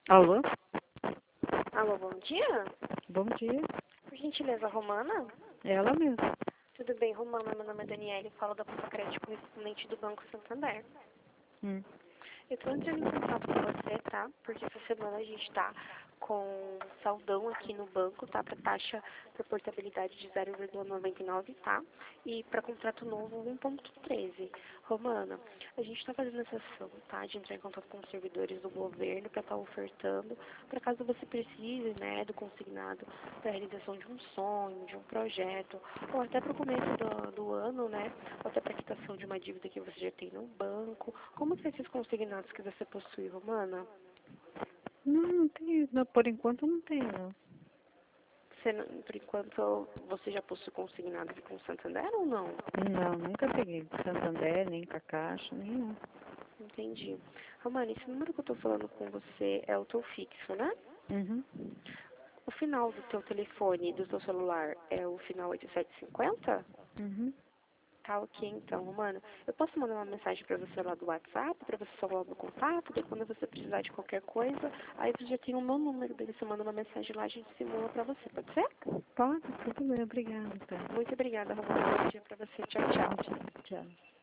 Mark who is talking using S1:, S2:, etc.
S1: Alô?
S2: Alô, bom dia?
S1: Bom dia.
S2: Por gentileza, Romana?
S1: É ela mesma.
S2: Tudo bem, Romana? Meu nome é Daniela e falo da Conta Crédito correspondente do Banco Santander.
S1: Hum.
S2: Eu tô entrando em contato com você, tá? Porque essa semana a gente tá com saldão aqui no banco, tá? Pra taxa por portabilidade de 0,99, tá? E para contrato novo 1,13. Romana, a gente tá fazendo essa ação, tá? De entrar em contato com os servidores do governo para estar ofertando, para caso você precise, né, do consignado para realização de um sonho, de um projeto, ou até para o começo do ano, né? Ou até para quitação de uma dívida que você já tem no banco. Como que é esses consignados que você possui, Romana?
S1: Não tem, não, por enquanto não tem, não.
S2: Você, por enquanto, você já possui consignado aqui com o Santander ou não?
S1: Não, nunca peguei Santander, nem com a Caixa, nem não.
S2: Entendi. Romana, esse número que eu tô falando com você é o teu fixo, né?
S1: Uhum.
S2: O final do teu telefone, do teu celular, é o final 8750?
S1: Uhum.
S2: Tá ok, então, Romana. Eu posso mandar uma mensagem pra você lá do WhatsApp, pra você salvar o meu contato, daí quando você precisar de qualquer coisa, aí você já tem o meu número, daí você manda uma mensagem lá, a gente simula pra você, pode ser?
S1: Pode, tudo bem, obrigada, tá.
S2: Muito obrigada, Romana. Bom dia pra você. Tchau, tchau.
S1: Tchau.